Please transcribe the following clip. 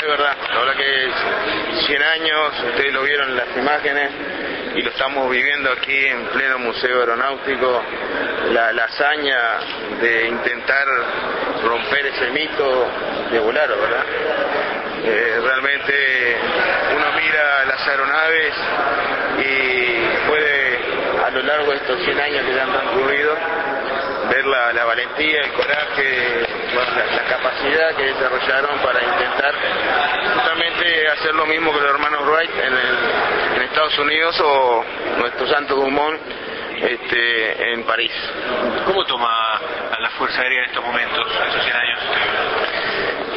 es verdad. La verdad que 100 años, ustedes lo vieron en las imágenes y lo estamos viviendo aquí en pleno Museo Aeronáutico, la hazaña de intentar romper ese mito de volar, ¿verdad? Realmente uno mira las aeronaves y puede, a lo largo de estos 100 años que ya han transcurrido, ver la valentía, el coraje, la capacidad que desarrollaron para intentar justamente hacer lo mismo que los hermanos Wright en Estados Unidos o nuestro Santos Dumont en París. ¿Cómo toma a la Fuerza Aérea en estos momentos, estos 100 años?